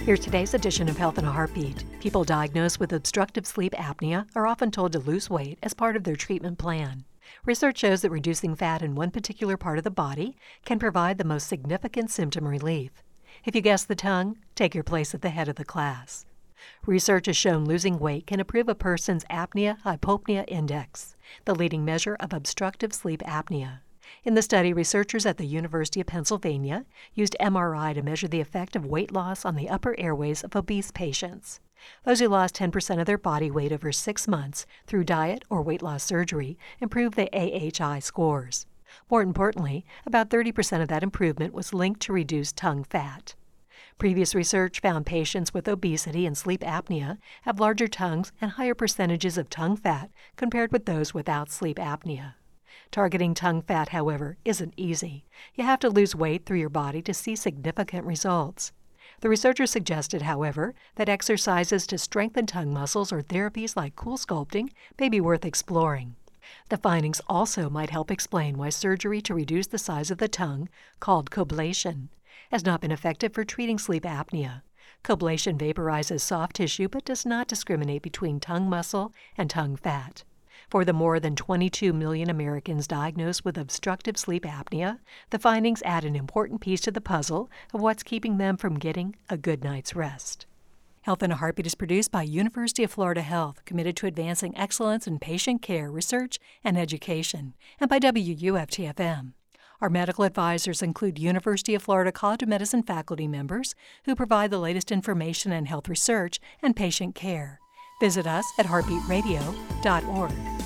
Here's today's edition of Health in a Heartbeat. People diagnosed with obstructive sleep apnea are often told to lose weight as part of their treatment plan. Research shows that reducing fat in one particular part of the body can provide the most significant symptom relief. If you guessed the tongue, take your place at the head of the class. Research has shown losing weight can improve a person's apnea-hypopnea index, the leading measure of obstructive sleep apnea. In the study, researchers at the University of Pennsylvania used MRI to measure the effect of weight loss on the upper airways of obese patients. Those who lost 10% of their body weight over 6 months through diet or weight loss surgery improved the AHI scores. More importantly, about 30% of that improvement was linked to reduced tongue fat. Previous research found patients with obesity and sleep apnea have larger tongues and higher percentages of tongue fat compared with those without sleep apnea. Targeting tongue fat, however, isn't easy. You have to lose weight through your body to see significant results. The researchers suggested, however, that exercises to strengthen tongue muscles or therapies like CoolSculpting may be worth exploring. The findings also might help explain why surgery to reduce the size of the tongue, called coblation, has not been effective for treating sleep apnea. Coblation vaporizes soft tissue but does not discriminate between tongue muscle and tongue fat. For the more than 22 million Americans diagnosed with obstructive sleep apnea, the findings add an important piece to the puzzle of what's keeping them from getting a good night's rest. Health in a Heartbeat is produced by University of Florida Health, committed to advancing excellence in patient care, research, and education, and by WUFT-FM. Our medical advisors include University of Florida College of Medicine faculty members who provide the latest information in health research and patient care. Visit us at heartbeatradio.org.